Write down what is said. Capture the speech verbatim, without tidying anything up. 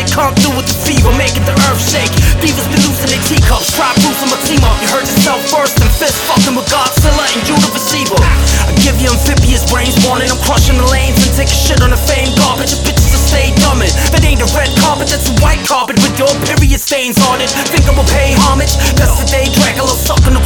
red, come through with the fever, making the earth shake. Divas been losing their teacups, try bruising my team up. You heard yourself first and fist fucking with Godzilla and you the receiver. I give you amphibious brains, warning I'm crushing the lanes and taking shit on the fame garbage. Your bitches will stay dumbing. That ain't a red carpet, that's a white carpet with your period stains on it. Think I will pay homage? That's the day Dracula sucking the